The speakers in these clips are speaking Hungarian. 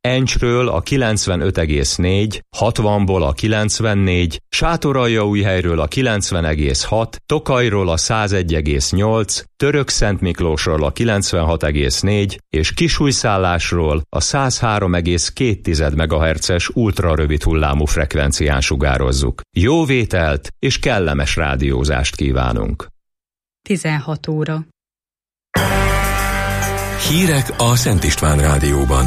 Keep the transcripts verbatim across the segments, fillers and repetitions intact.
Encsről a kilencvenöt egész négy, hatvanból a kilencvennégy, Sátoraljaújhelyről a kilencven egész hat, Tokajról a száz egy egész nyolc, Törökszentmiklósról a kilencvenhat egész négy és Kisújszállásról a száz három egész két megahertzes ultrarövid hullámú frekvencián sugározzuk. Jó vételt és kellemes rádiózást kívánunk! tizenhat óra. Hírek a Szent István Rádióban.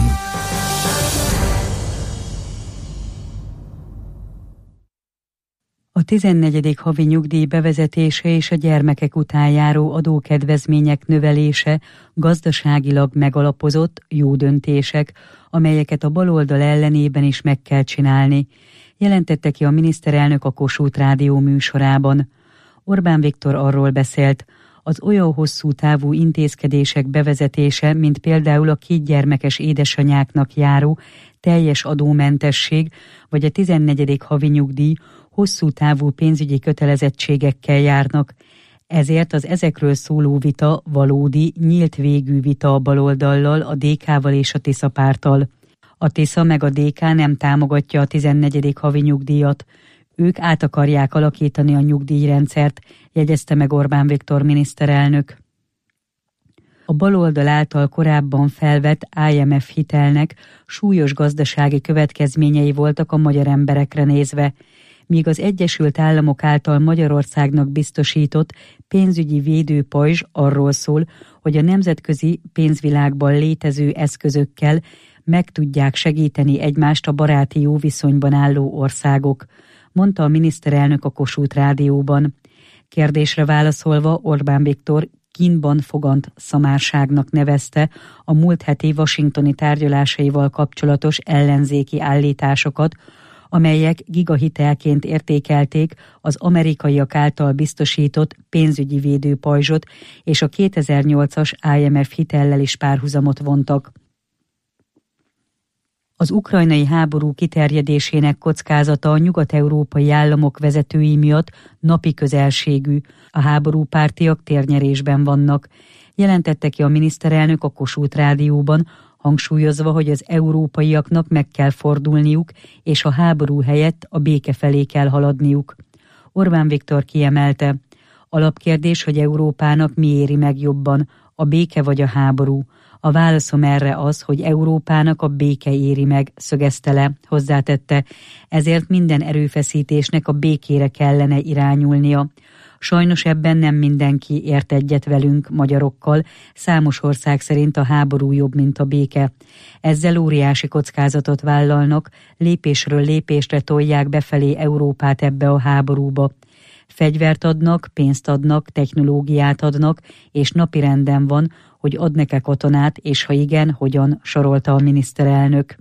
A tizennegyedik havi nyugdíj bevezetése és a gyermekek után járó adókedvezmények növelése gazdaságilag megalapozott, jó döntések, amelyeket a baloldal ellenében is meg kell csinálni, jelentette ki a miniszterelnök a Kossuth Rádió műsorában. Orbán Viktor arról beszélt, az olyan hosszú távú intézkedések bevezetése, mint például a kétgyermekes édesanyáknak járó teljes adómentesség, vagy a tizennegyedik havi nyugdíj hosszú távú pénzügyi kötelezettségekkel járnak. Ezért az ezekről szóló vita valódi, nyílt végű vita a baloldallal, a dé ká-val és a Tisza párttal. A Tisza meg a dé ká nem támogatja a tizennegyedik havi nyugdíjat. Ők át akarják alakítani a nyugdíjrendszert, jegyezte meg Orbán Viktor miniszterelnök. A baloldal által korábban felvett i em ef hitelnek súlyos gazdasági következményei voltak a magyar emberekre nézve, míg az Egyesült Államok által Magyarországnak biztosított pénzügyi védőpajzs arról szól, hogy a nemzetközi pénzvilágban létező eszközökkel meg tudják segíteni egymást a baráti jó viszonyban álló országok, mondta a miniszterelnök a Kossuth Rádióban. Kérdésre válaszolva Orbán Viktor kínban fogant szamárságnak nevezte a múlt heti washingtoni tárgyalásaival kapcsolatos ellenzéki állításokat, amelyek gigahitelként értékelték az amerikaiak által biztosított pénzügyi védőpajzsot, és a kétezer-nyolcas i em ef hitellel is párhuzamot vontak. Az ukrajnai háború kiterjedésének kockázata a nyugat-európai államok vezetői miatt napi közelségű. A háborúpártiak térnyerésben vannak, jelentette ki a miniszterelnök a Kossuth Rádióban, hangsúlyozva, hogy az európaiaknak meg kell fordulniuk, és a háború helyett a béke felé kell haladniuk. Orbán Viktor kiemelte, alapkérdés, hogy Európának mi éri meg jobban, a béke vagy a háború. A válaszom erre az, hogy Európának a béke éri meg, szögezte le, hozzátette, ezért minden erőfeszítésnek a békére kellene irányulnia. Sajnos ebben nem mindenki ért egyet velünk, magyarokkal, számos ország szerint a háború jobb, mint a béke. Ezzel óriási kockázatot vállalnak, lépésről lépésre tolják befelé Európát ebbe a háborúba. Fegyvert adnak, pénzt adnak, technológiát adnak, és napirenden van, hogy adnak-e katonát, és ha igen, hogyan, sorolta a miniszterelnök.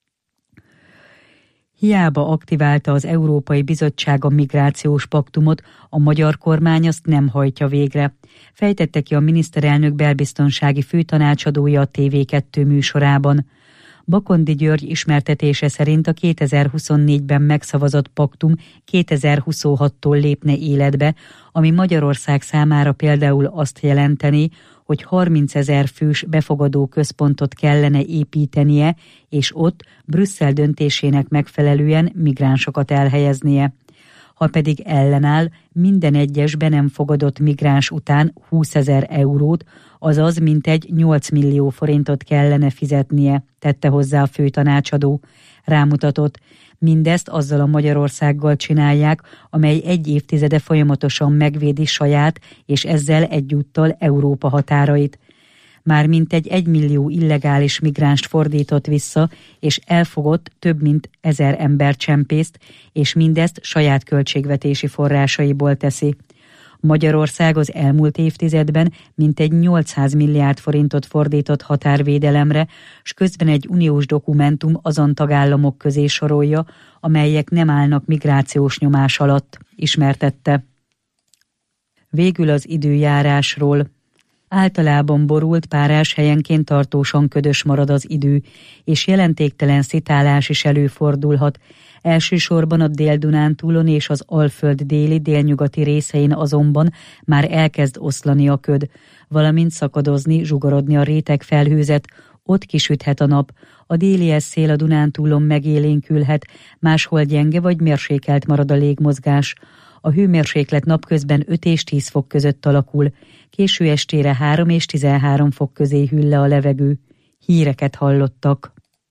Hiába aktiválta az Európai Bizottság a migrációs paktumot, a magyar kormány azt nem hajtja végre. Fejtette ki a miniszterelnök belbiztonsági főtanácsadója a té vé kettő műsorában. Bakondi György ismertetése szerint a kétezer-huszonnégyben megszavazott paktum kétezer-huszonhattól lépne életbe, ami Magyarország számára például azt jelenteni, hogy harmincezer fős befogadó központot kellene építenie, és ott Brüsszel döntésének megfelelően migránsokat elhelyeznie. Ha pedig ellenáll, minden egyes be nem fogadott migráns után húszezer eurót, azaz mintegy nyolc millió forintot kellene fizetnie, tette hozzá a főtanácsadó. Rámutatott, mindezt azzal a Magyarországgal csinálják, amely egy évtizede folyamatosan megvédi saját és ezzel egyúttal Európa határait. Már mintegy egymillió illegális migránst fordított vissza, és elfogott több mint ezer embercsempészt, és mindezt saját költségvetési forrásaiból teszi. Magyarország az elmúlt évtizedben mintegy nyolcszáz milliárd forintot fordított határvédelemre, s közben egy uniós dokumentum azon tagállamok közé sorolja, amelyek nem állnak migrációs nyomás alatt, ismertette. Végül az időjárásról. Általában borult, párás, helyenként tartósan ködös marad az idő, és jelentéktelen szitálás is előfordulhat. Elsősorban a Dél-Dunántúlon és az Alföld déli délnyugati részein azonban már elkezd oszlani a köd, valamint szakadozni, zsugorodni a rétegfelhőzet, ott kisüthet a nap, a délies szél a Dunántúlon megélénkülhet, máshol gyenge vagy mérsékelt marad a légmozgás. A hőmérséklet napközben öt és tíz fok között alakul, késő estére három és tizenhárom fok közé hűl le a levegő. Híreket hallottak.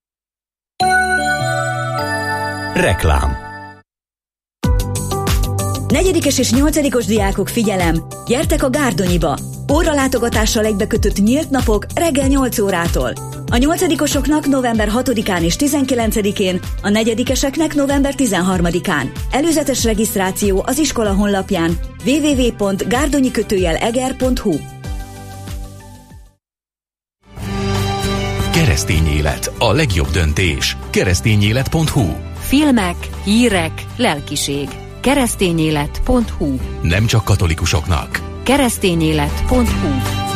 Reklám. Negyedikes és nyolcadikos diákok, figyelem! Gyertek a Gárdonyiba! Óralátogatással egybekötött nyílt napok reggel nyolc órától. A nyolcadikosoknak november hatodikán és tizenkilencedikén, a negyedikeseknek november tizenharmadikán. Előzetes regisztráció az iskola honlapján double-u double-u double-u pont gárdonyi kötőjel eger pont hu. Keresztény élet, a legjobb döntés. keresztényélet pont hu. Filmek, hírek, lelkiség. keresztényélet pont hu. Nem csak katolikusoknak. keresztényélet pont hu.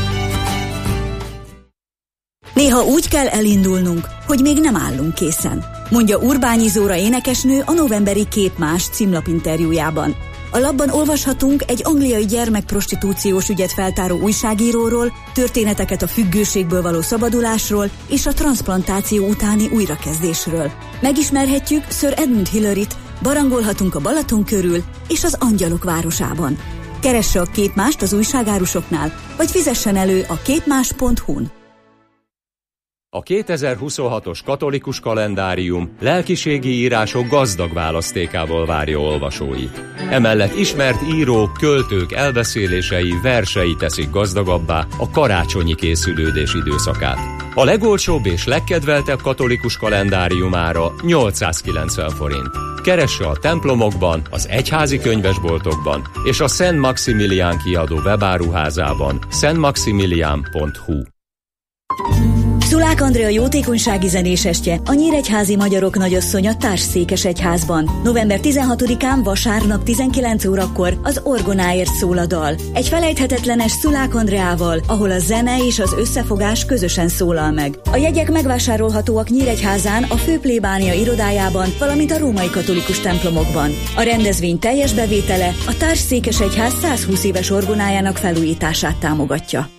Néha úgy kell elindulnunk, hogy még nem állunk készen, mondja Urbányi Zóra énekesnő a novemberi Képmás címlapinterjújában. A lapban olvashatunk egy angliai gyermekprostitúciós ügyet feltáró újságíróról, történeteket a függőségből való szabadulásról és a transzplantáció utáni újrakezdésről. Megismerhetjük Sir Edmund Hillary-t, barangolhatunk a Balaton körül és az Angyalok városában. Keresse a Képmást az újságárusoknál, vagy fizessen elő a képmás pont hu-n. A kétezer-huszonhatos katolikus kalendárium lelkiségi írások gazdag választékával várja olvasóit. Emellett ismert írók, költők elbeszélései, versei teszik gazdagabbá a karácsonyi készülődés időszakát. A legolcsóbb és legkedveltebb katolikus kalendáriumára nyolcszázkilencven forint. Keresse a templomokban, az egyházi könyvesboltokban és a Szent Maximilián kiadó webáruházában szent maximilián pont hu. Szulák Andrea jótékonysági zenésestje, a Nyíregyházi Magyarok Nagyasszonya Társszékesegyházban. november tizenhatodikán vasárnap tizenkilenc órakor az orgonáért szól a dal. Egy felejthetetlenes Szulák Andreával, ahol a zene és az összefogás közösen szólal meg. A jegyek megvásárolhatóak Nyíregyházán, a főplébánia irodájában, valamint a római katolikus templomokban. A rendezvény teljes bevétele a Társszékesegyház százhúsz éves orgonájának felújítását támogatja.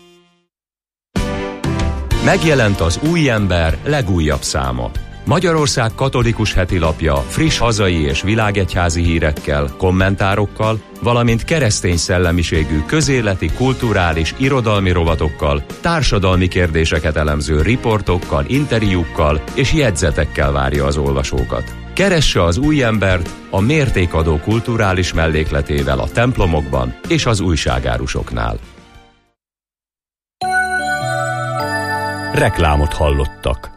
Megjelent az Új Ember legújabb száma. Magyarország katolikus hetilapja friss hazai és világegyházi hírekkel, kommentárokkal, valamint keresztény szellemiségű közéleti, kulturális, irodalmi rovatokkal, társadalmi kérdéseket elemző riportokkal, interjúkkal és jegyzetekkel várja az olvasókat. Keresse az Új Embert a mértékadó kulturális mellékletével a templomokban és az újságárusoknál. Reklámot hallottak.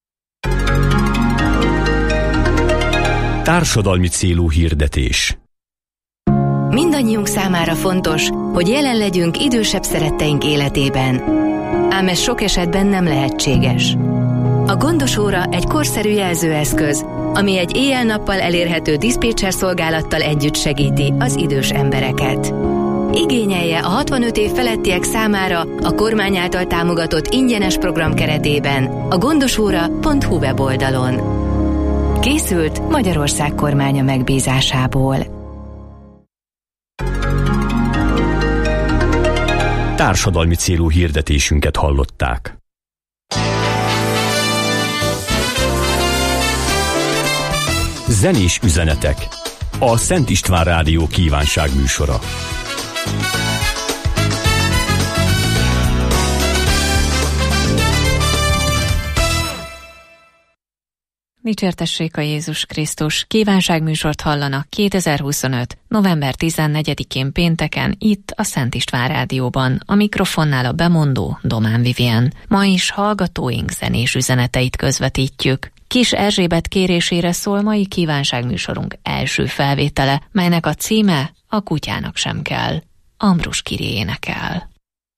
Társadalmi célú hirdetés. Mindannyiunk számára fontos, hogy jelen legyünk idősebb szeretteink életében. Ám ez sok esetben nem lehetséges. A Gondos Óra egy korszerű jelzőeszköz, ami egy éjjel-nappal elérhető diszpécser szolgálattal együtt segíti az idős embereket. Igényelje a hatvanöt év felettiek számára a kormány által támogatott ingyenes program keretében a gondosóra pont hu weboldalon. Készült Magyarország kormánya megbízásából. Társadalmi célú hirdetésünket hallották. Zenés üzenetek. A Szent István Rádió kívánság műsora. Dicsértessék a Jézus Krisztus! Kívánságműsort hallanak kétezer-huszonöt. november tizennegyedikén pénteken itt a Szent István Rádióban. A mikrofonnál a bemondó Domán Vivien. Ma is hallgatóink zenés üzeneteit közvetítjük. Kis Erzsébet kérésére szól mai kívánságműsorunk első felvétele, melynek a címe A kutyának sem kell. Ambrus Kiri énekel.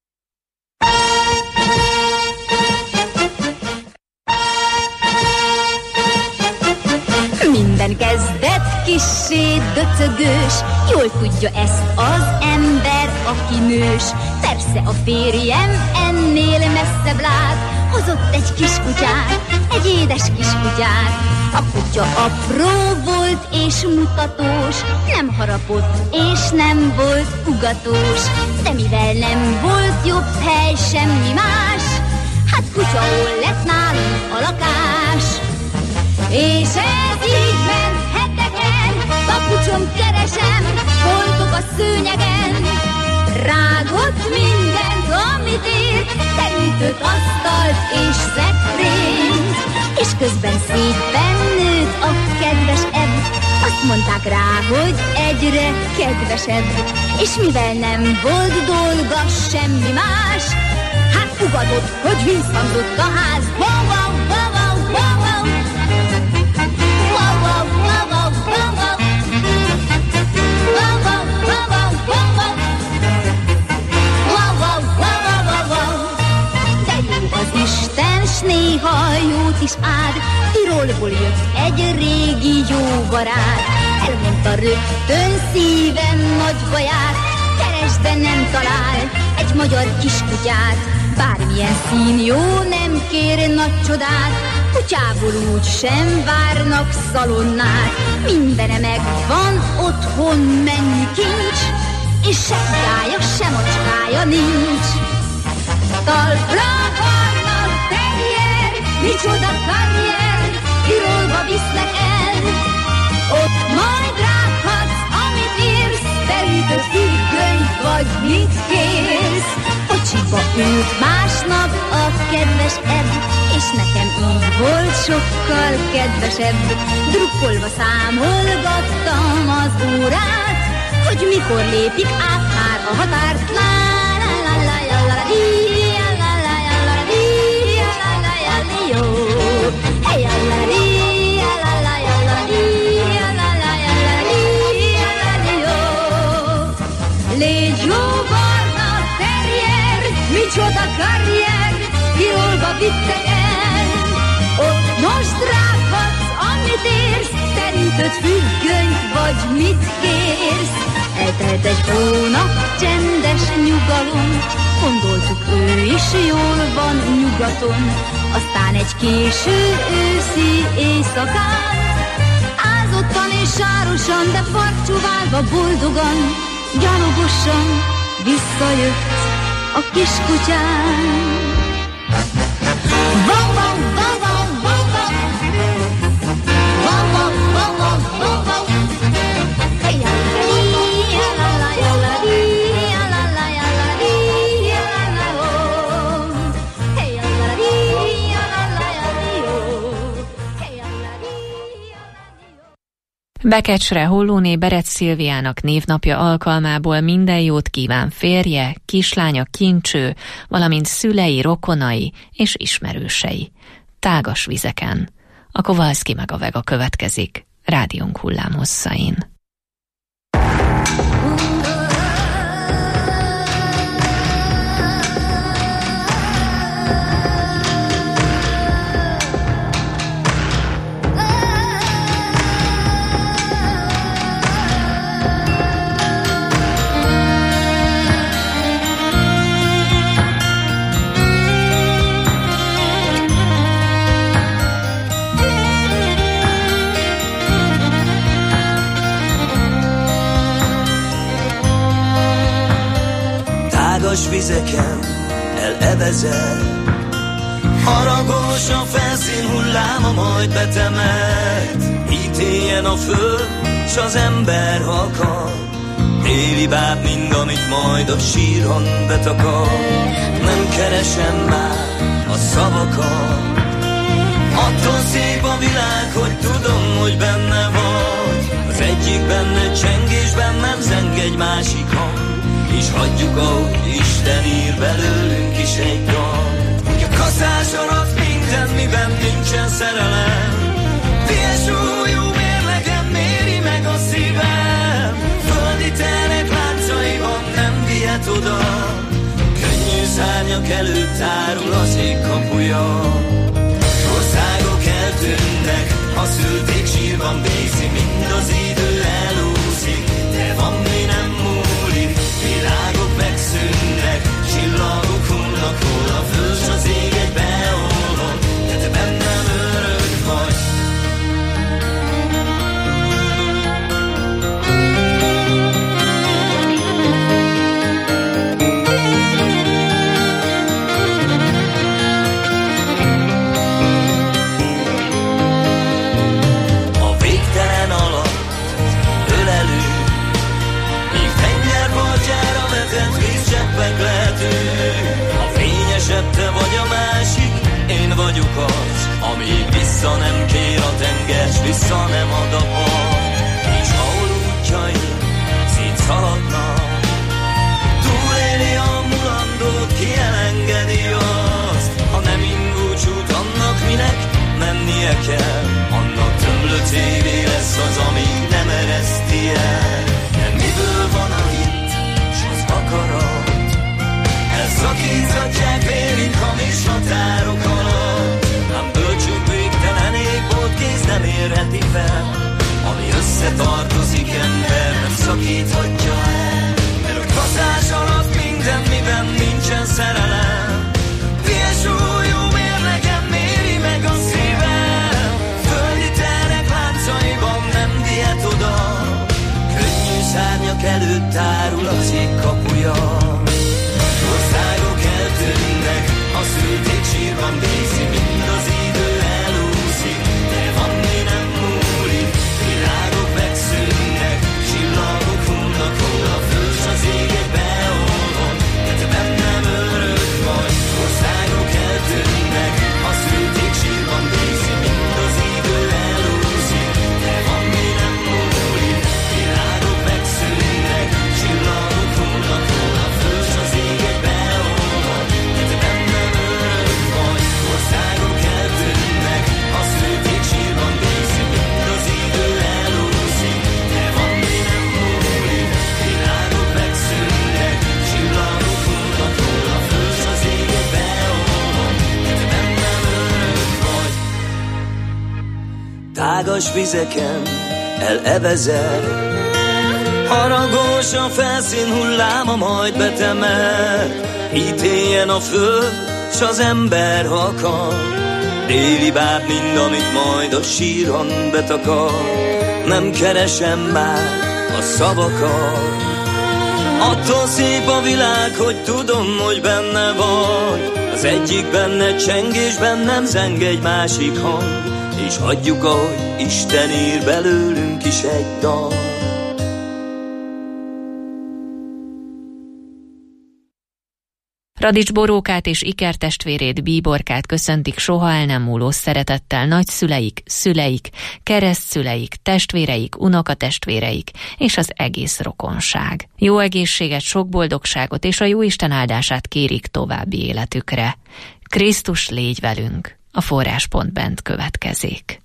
Minden kezdet kissé döcögős, jól tudja ezt az ember, aki nős. Persze a férjem ennél messzebb lát, hozott egy kiskutyát, egy édes kiskutyát. A kutya apró volt és mutatós, nem harapott és nem volt ugatós. De mivel nem volt jobb hely, semmi más, hát kutyaól lett nálunk a lakás. És ez így ment heteken, papucsom keresem, foltok a szőnyegen. Rágott mindent, amit ért, terítőt, asztalt és szekrényt. És közben szépen nőtt a kedves ebb, azt mondták rá, hogy egyre kedvesebb. És mivel nem volt dolga semmi más, hát ugatott, hogy visszhangzott a ház. Wow, wow, wow, wow, wow, wow. Wow, wow, wow, wow, wow, wow. Wow, wow, wow, wow, wow, wow. Wow, wow, wow, wow, wow, wow. De jó az Isten, s néha jót is áld. Tirolból jött egy régi jó barát, elmondta rögtön szívem nagy baját. Keresd, de nem talál egy magyar kiskutyát, bármilyen szín jó, nem kér nagy csodát. Kutyából úgy sem várnak szalonnát, mindene megvan otthon, mennyi kincs, és se kutyája, se macskája nincs. Talpra vannak terrier, micsoda karrier, Tirolba visznek el. Ott majd rághatsz, amit érsz, terítőt, függöny, vagy mit kérsz. Kocsiba ült másnap a kedves ebb, és nekem így volt sokkal kedvesebb. Drukkolva számolgattam az órát, hogy mikor lépik át már a határt. La la la la la la la la la la la la la la la jó. Hey la la la la la la la la la jó. Légy jó barna terrier, micsoda karrier, Tirolba vittek el. Ott most rághatsz, amit érsz, terítőt, függönyt, vagy mit kérsz. Eltelt egy hónap, csendes nyugalom, gondoltuk, ő is jól van nyugaton. Aztán egy késő őszi éjszakán, ázottan és sárosan, de farcsúválva boldogan, gyalogosan visszajött a kiskutyám. Wow, wow, wow, wow, wow, wow. Wow, wow, wow, wow, wow, wow. Hey, la, la, la, la, la, la, la, la, la, la, oh. Hey, la, la, la, la, la, oh. Hey, la, la, la. Bekecsre Hollóné Berec Szilviának névnapja alkalmából minden jót kíván férje, kislánya Kincső, valamint szülei, rokonai és ismerősei. Tágas vizeken. A Kowalski meg a Vega következik, rádiónk hullámhosszain. Tágas vizeken elevezel, haragos a felszín hulláma, majd betemet. Ítéljen a föld, s az ember akar, téli báb mind, amit majd a síron betakar. Nem keresem már a szavakat, attól szép a világ, hogy tudom, hogy benne vagy. Az egyik benne csengésben nem zeng egy másik hang, és hagyjuk, ahogy Isten ír belőlünk is egy dal. A kaszás arat minden, miben nincsen szerelem, ilyen súlyú mérlegem méri meg a szívem. Földi terek láncaiban nem vihet oda, könnyű szárnyak előtt árul az ég kapuja. Országok eltűnnek, ha szülték sírban végzi, mind az idő elúszik, de van mi nem múlik. Világok megszűnnek, csillagok hullnak, hol a föld s az ég egy beolvad, de te bennem örök vagy. vissza nem kér a tenger, s vissza nem ad a part, és ahol útjai szétszaladnak, túléli a mulandót, ki elengedi azt, ha nem indulcsút, annak minek mennie kell, annak tömlöcévé lesz az, ami nem ereszti el. De miből van a hit, s az akarat, elszakíthatják vérint hamis határok alatt. Ám bölcsünk végtelen égbolt kéz nem érheti fel, ami összetartozik, ember nem szakíthatja el. Mert a kaszás alatt minden, miben nincsen szerelem, Vies újú mérlegem méri meg a szívem. Földi terek láncaiban nem vihet oda, könnyű szárnyak előtt tárul az ég kapuja. Országok eltűnnek, a szülték sírban bízik, mind az idő elúszik, de van mi nem múlik, világok megszűnnek, csillagok hullnak, hol a föld s az ég egy beolvad, de te bennem örök vagy. Országok eltűnnek, a szülték sírban bízik, mind az idő elúszik, de van mi nem múlik, világok megszűnnek, csillagok hullnak, hol a föld s az ég egy beolvad, de te bennem örök vagy. Országok eltűnnek, a szülték sírban bízik, mind az idő elúszik, de van mi nem múlik, világok megszűnnek, csillagok hullnak, hol a föld s az ég egy beolvad, de te bennem örök vagy. Tágas vizeken elevezel, haragos a felszín hulláma, majd betemel. Ítéljen a föld, s az ember, ha akar, déli báb mind, amit majd a síron betakar. Nem keresem már a szavakat, attól szép a világ, hogy tudom, hogy benne vagy. Az egyik benne cseng, és bennem zeng egy másik hang, és hagyjuk, ahogy Isten ír belőlünk is egy dal. Radics Borókát és ikertestvérét, Bíborkát köszöntik soha el nem múló szeretettel nagyszüleik, szüleik, keresztszüleik, testvéreik, unokatestvéreik és az egész rokonság. Jó egészséget, sok boldogságot és a Jóisten áldását kérik további életükre. Krisztus légy velünk! A forráspont bent következik.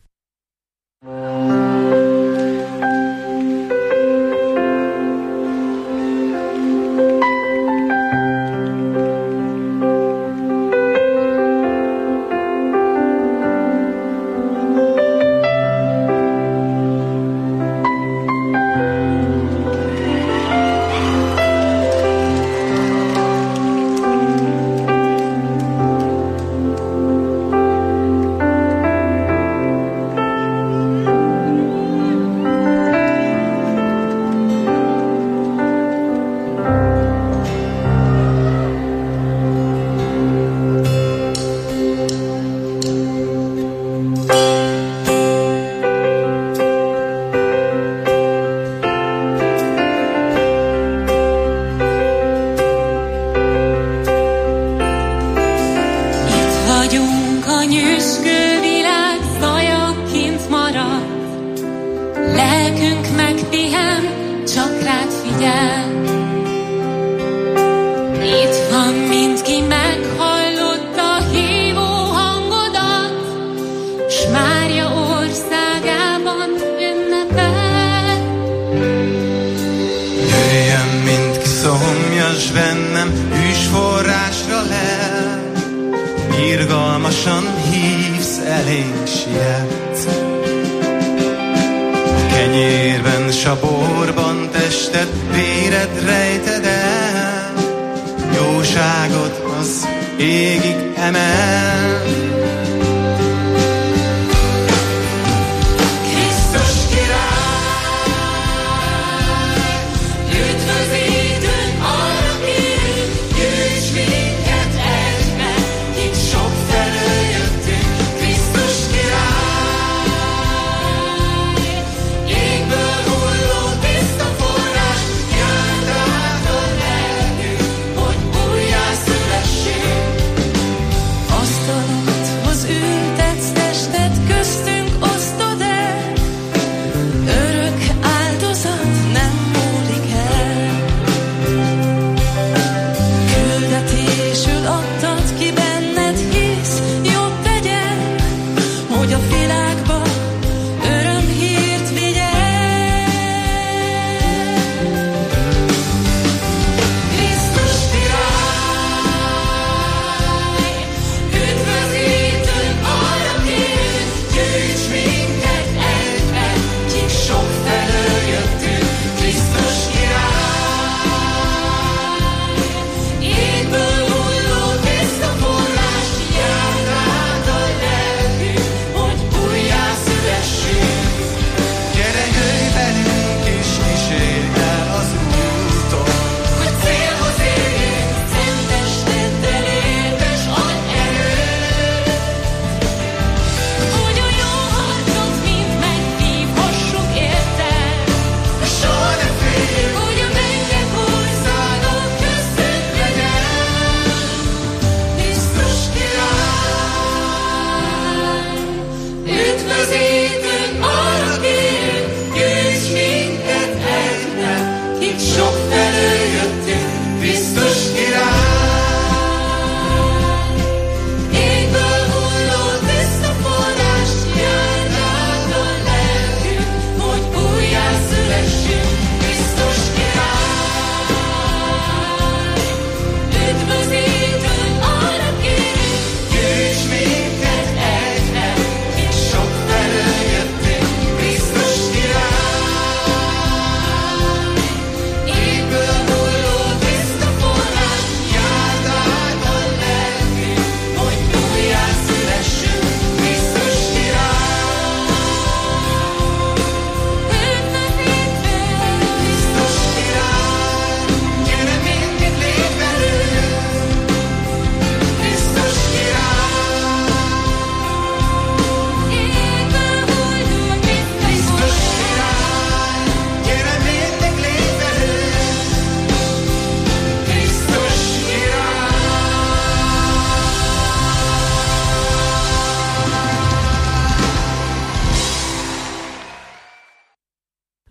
Asztalon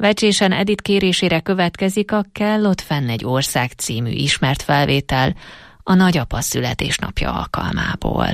Vecsésen Edith kérésére következik a Kell ott fenn egy ország című ismert felvétel a nagyapa születésnapja alkalmából.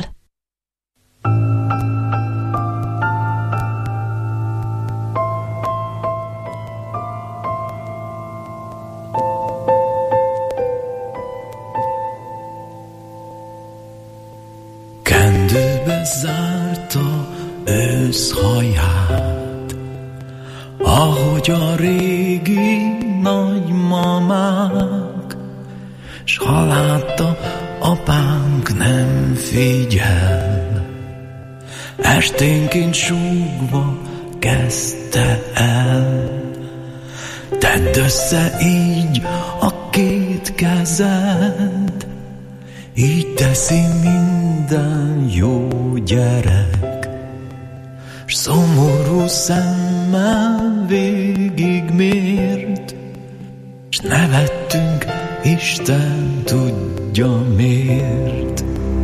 Kendőbe zárta őszhaját, ahogy a régi nagymamák, s ha látta, apánk nem figyel, esténként súgva kezdte el. Tedd össze így a két kezed, így teszi minden jó gyerek, s szomorú szemmel végigmért, s nevettünk, Isten tudja miért.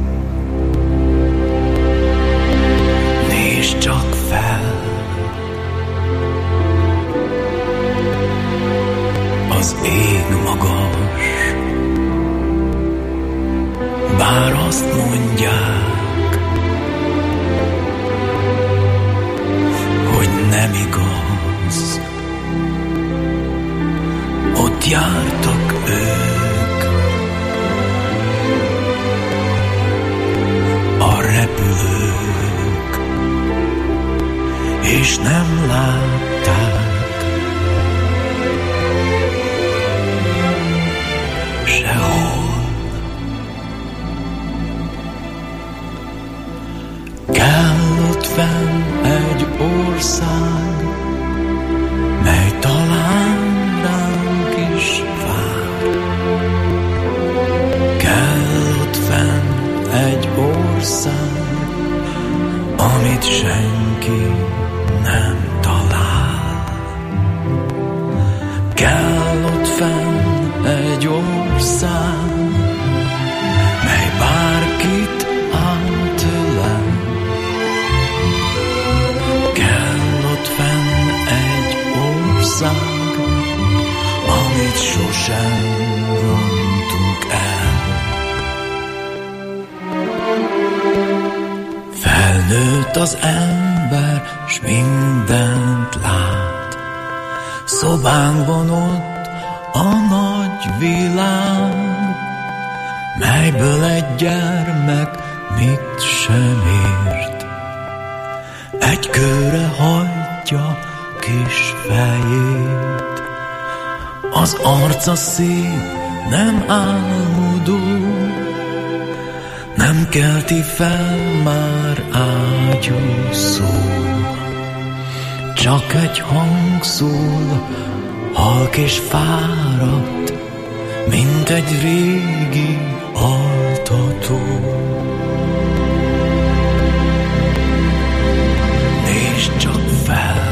Nézd csak fel, az ég magas, bár azt mondják, hogy nem igaz. Ott jártak ők, a repülők, és nem látták sehol. Kell ott fenn egy ország, mely talán ránk is vár. Kell ott fenn egy ország, amit senki nem talál. Kell ott fenn egy ország, mely bárkit átölel. Amit sosem rontunk el. Felnőtt az ember, s mindent lát. Szobánkban ott a nagy világ, melyből egy gyermek mit sem ért. Egy kőre hajtja kis fejét, az arca szép, nem álmodó, nem kelti fel már ágyú szó. Csak egy hang szól, halk és fáradt, mint egy régi altató. Nézd csak fel,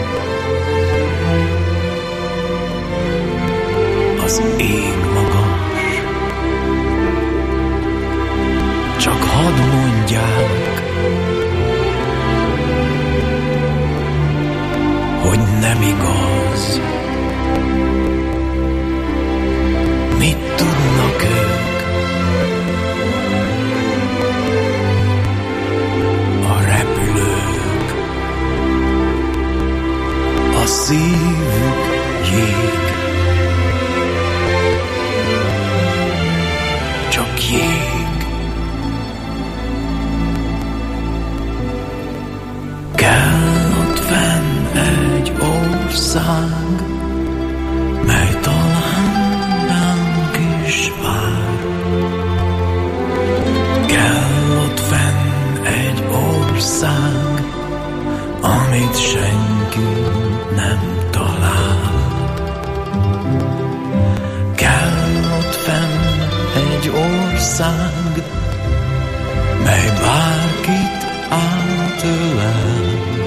az ég magas, csak hadd mondják, hogy nem igaz. Mit tudnak ők? A repülők, a szívük jég, csak jég. Kell ott fenn egy ország, mely talán ránk is vár. Kell ott fenn egy ország, amit senki nem talál. Kell ott fenn egy ország, mely bárkit átölel.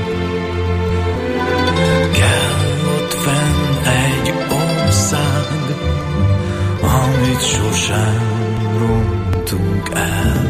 Kell ott fenn egy ország, amit sosem rontunk el.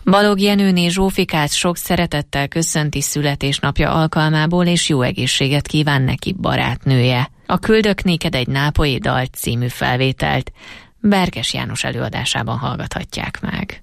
Balogh Jenőné Zsófikát sok szeretettel köszönti születésnapja alkalmából, és jó egészséget kíván neki barátnője. A Küldök néked egy nápolyi dalt című felvételt Berkes János előadásában hallgathatják meg.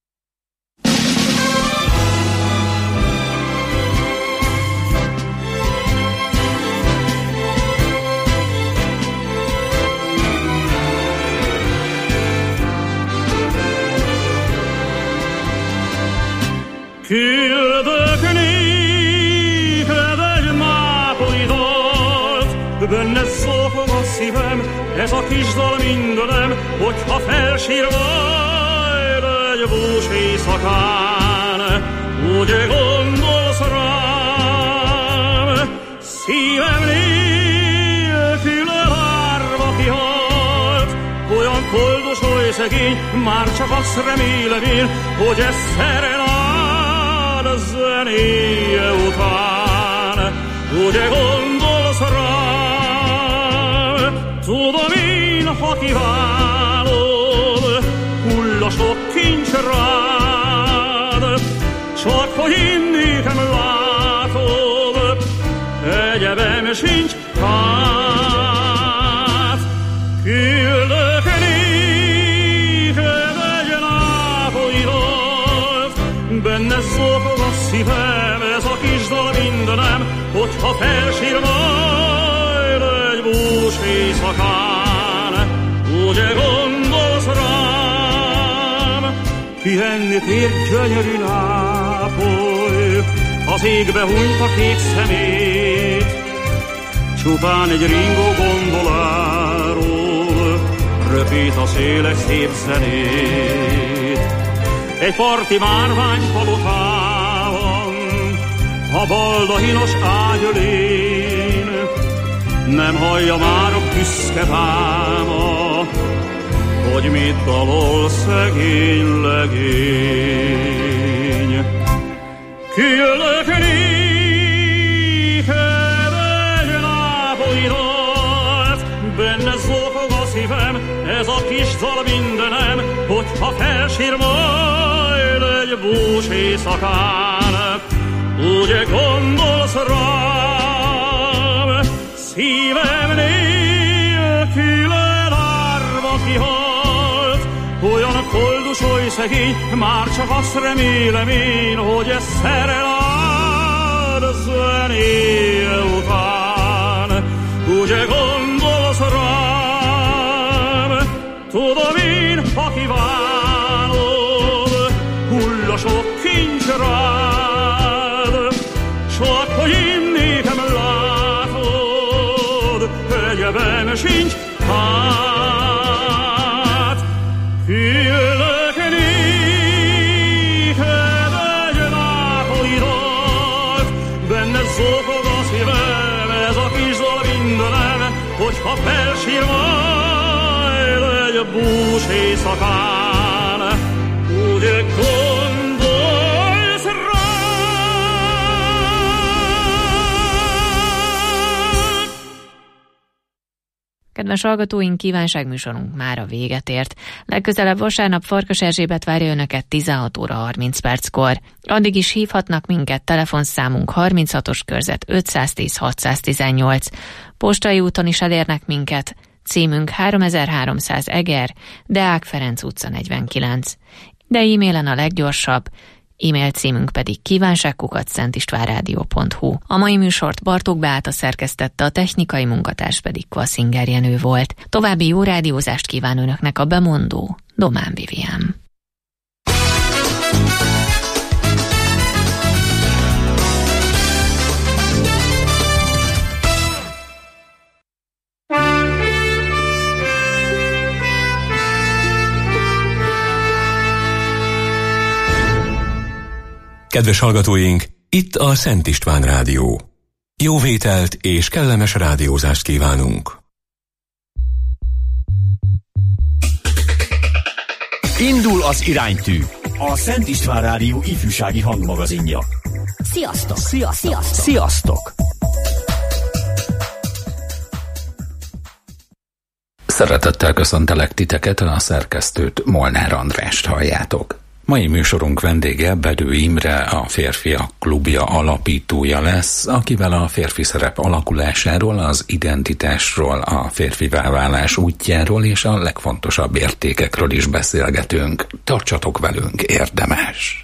Küldök néked egy nápolyi dalt, benne zokog a szívem, ez a kis dal mindenem, hogyha felsír majd egy bús éjszakán, úgy gondolsz rám, szívem nélkül elárva kihalt, olyan koldos, oly szegény, már csak azt remélem én, hogy ez szerelem zenéje után, ugye gondolsz rám, tudom én, ha kívánod, hull a sok kincs rád, csak hogy én nékem látod, egyebem sincs hát, küldök néked egy nápolyi dalt, benne zokog a szívem, ez a kis dal mindenem, hogyha felsír majd egy bús éjszakán, ugye gondolsz rám, pihenni tér gyönyörű Nápoly, az égbe hunyt kék szemét, csupán egy ringó gondoláról röpít a széles szép zenét. Egy parti márvány palotában, a baldahinos ágyölén, nem hallja már a büszke dáma, hogy mit dalol szegény legény. Küldök néked egy nápolyi dalt, benne zokog a szívem, ez a kis dal mindenem, hogyha felsír majd egy bús éjszakán, ugye gondolsz rám, szívem nélkül elárva kihalt, olyan koldus, oly szegény, már csak azt remélem én, hogy ez szerelem zenéje után, ugye gondolsz rám, tudom én, ha kívánod, hull a sok kincs rád, csak hogy én nékem látod, egyebem sincs hát, küldök néked egy nápolyi dalt, benne zokog a szívem, ez a kis dal mindenem, hogyha felsír majd egy bús éjszakán, ugye gondolsz rám. Kedves hallgatóink, kívánságműsorunk már a véget ért. Legközelebb vasárnap Farkas Erzsébet várja önöket tizenhat óra harminc perckor. Addig is hívhatnak minket, telefonszámunk harminchatos körzet ötszáztíz hatszáztizennyolc. Postai úton is elérnek minket. Címünk háromezer-háromszáz Eger, Deák Ferenc utca negyvenkilenc. De e-mailen a leggyorsabb, e-mail címünk pedig kívánságkukac szentistvánrádió pont hu. A mai műsort Bartók Beáta szerkesztette, a technikai munkatárs pedig Kvaszinger Jenő volt. További jó rádiózást kíván önöknek a bemondó Domán Vivian. Kedves hallgatóink, itt a Szent István Rádió. Jó vételt és kellemes rádiózást kívánunk. Indul az iránytű, a Szent István Rádió ifjúsági hangmagazinja. Sziasztok! Sziasztok! Sziasztok! Sziasztok! Szeretettel köszöntelek titeket, a szerkesztőt, Molnár Andrást halljátok. Mai műsorunk vendége Bedő Imre, a Férfiak Klubja alapítója lesz, akivel a férfi szerep alakulásáról, az identitásról, a férfivá válás útjáról és a legfontosabb értékekről is beszélgetünk. Tartsatok velünk, érdemes!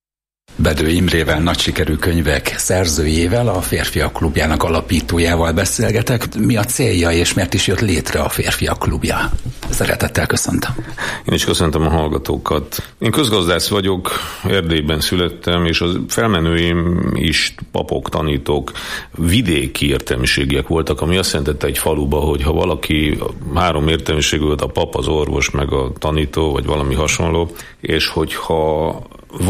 Bedő Imrével, nagy sikerű könyvek szerzőjével, a Férfiak Klubjának alapítójával beszélgetek. Mi a célja és miért is jött létre a Férfiak Klubja? Szeretettel köszöntöm. Én is köszöntöm a hallgatókat. Én közgazdász vagyok, Erdélyben születtem, és a felmenőim is papok, tanítók, vidéki értelmiségiek voltak, ami azt jelentette egy faluba, hogy ha valaki három értelmiségű volt, a pap, az orvos, meg a tanító, vagy valami hasonló, és hogyha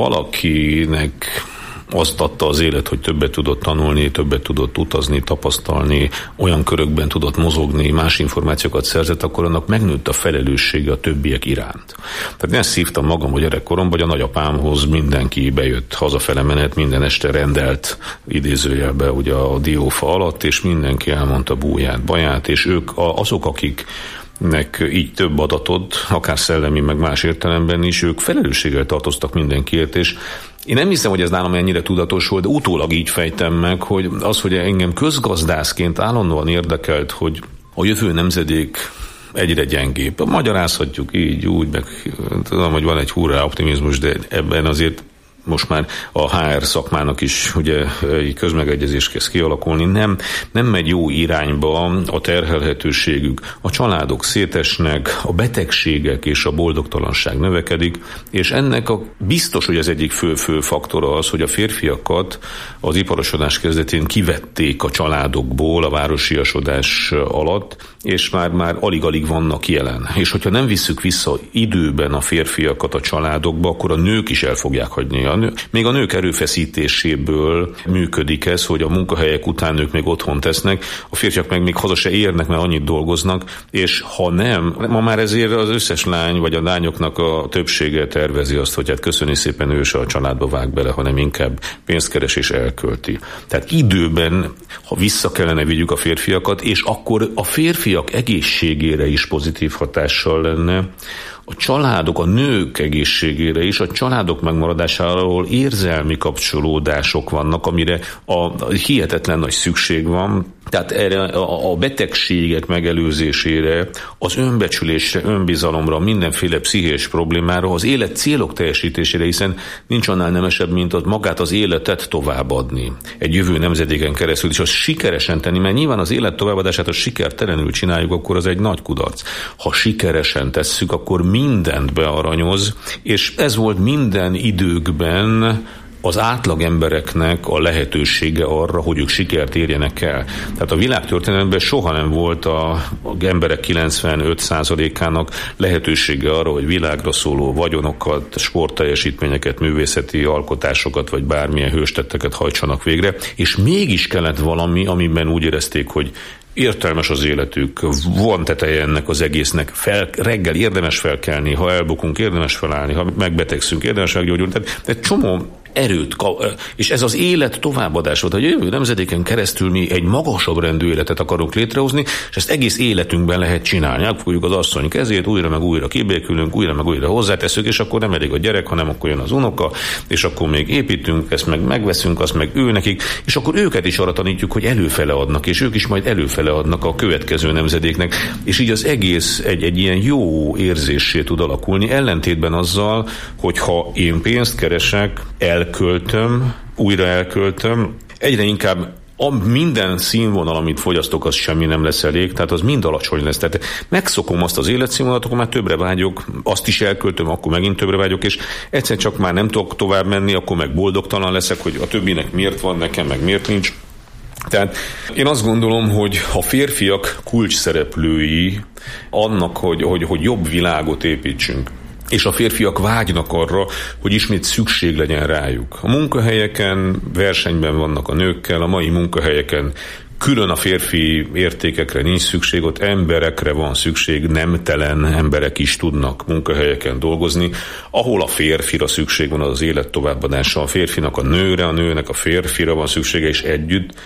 valakinek azt adta az élet, hogy többet tudott tanulni, többet tudott utazni, tapasztalni, olyan körökben tudott mozogni, más információkat szerzett, akkor annak megnőtt a felelőssége a többiek iránt. Tehát ezt szívtam magam, hogy gyerekkoromban, vagy a nagyapámhoz mindenki bejött hazafele menet, minden este rendelt idézőjelbe ugye a diófa alatt, és mindenki elmondta búját, baját, és ők azok, akik nek így több adatot, akár szellemi, meg más értelemben is, ők felelősséggel tartoztak mindenkiért, és én nem hiszem, hogy ez nálam ennyire tudatos volt, de utólag így fejtem meg, hogy az, hogy engem közgazdászként állandóan érdekelt, hogy a jövő nemzedék egyre gyengébb. Magyarázhatjuk így, úgy, meg tudom, hogy van egy hurrá optimizmus, de ebben azért most már a há er szakmának is ugye egy közmegegyezés kezd kialakulni, nem, nem megy jó irányba a terhelhetőségük, a családok szétesnek, a betegségek és a boldogtalanság növekedik, és ennek a biztos, hogy az egyik fő-fő faktora az, hogy a férfiakat az iparosodás kezdetén kivették a családokból a városiasodás alatt, és már, már alig-alig vannak jelen. És hogyha nem visszük vissza időben a férfiakat a családokba, akkor a nők is el fogják hagyni. A nő, még a nők erőfeszítéséből működik ez, hogy a munkahelyek után nők még otthon tesznek, a férfiak meg még haza se érnek, mert annyit dolgoznak, és ha nem, ma már ezért az összes lány, vagy a lányoknak a többsége tervezi azt, hogy hát köszöni szépen, ő se a családba vág bele, hanem inkább pénzt keres és elkölti. Tehát időben, ha vissza kellene vigyük a férfiakat, és akkor a férfiak egészségére is pozitív hatással lenne, a családok, a nők egészségére is, a családok megmaradásáról érzelmi kapcsolódások vannak, amire a hihetetlen nagy szükség van. Tehát erre a betegségek megelőzésére, az önbecsülésre, önbizalomra, mindenféle pszichés problémára, az élet célok teljesítésére, hiszen nincs annál nemesebb, mint az magát az életet továbbadni. Egy jövő nemzedéken keresztül is azt sikeresen tenni, mert nyilván az élet továbbadását, ha sikertelenül csináljuk, akkor az egy nagy kudarc. Ha sikeresen tesszük, akkor mindent bearanyoz, és ez volt minden időkben az átlag embereknek a lehetősége arra, hogy ők sikert érjenek el. Tehát a világtörténelemben soha nem volt a, a emberek kilencvenöt százalékának lehetősége arra, hogy világra szóló vagyonokat, sportteljesítményeket, művészeti alkotásokat, vagy bármilyen hőstetteket hajtsanak végre, és mégis kellett valami, amiben úgy érezték, hogy értelmes az életük, van teteje ennek az egésznek, fel, reggel érdemes felkelni, ha elbukunk, érdemes felállni, ha megbetegszünk, érdemes meggyógyulni. Tehát egy csomó erőt, és ez az élet továbbadás volt, hogy a jövő nemzedéken keresztül mi egy magasabb rendű életet akarunk létrehozni, és ezt egész életünkben lehet csinálni. Elfogjuk az asszony kezét, újra meg újra kibékülünk, újra meg újra hozzáteszünk, és akkor nem elég a gyerek, hanem akkor jön az unoka, és akkor még építünk, ezt meg megveszünk, azt meg ő nekik, és akkor őket is arra tanítjuk, hogy előfele adnak, és ők is majd előfele adnak a következő nemzedéknek, és így az egész egy, egy ilyen jó érzéssé tud alakulni, ellentétben azzal, hogyha én pénzt keresek, elköltöm, újra elköltöm, egyre inkább a minden színvonal, amit fogyasztok, az semmi nem lesz elég, tehát az mind alacsony lesz. Tehát megszokom azt az életszínvonalat, akkor már többre vágyok, azt is elköltöm, akkor megint többre vágyok, és egyszer csak már nem tudok tovább menni, akkor meg boldogtalan leszek, hogy a többinek miért van, nekem meg miért nincs. Tehát én azt gondolom, hogy a férfiak kulcsszereplői annak, hogy, hogy, hogy jobb világot építsünk, és a férfiak vágynak arra, hogy ismét szükség legyen rájuk. A munkahelyeken versenyben vannak a nőkkel, a mai munkahelyeken külön a férfi értékekre nincs szükség, ott emberekre van szükség, nemtelen emberek is tudnak munkahelyeken dolgozni. Ahol a férfira szükség van, az az élet továbbadása. A férfinak a nőre, a nőnek a férfira van szüksége, és együtt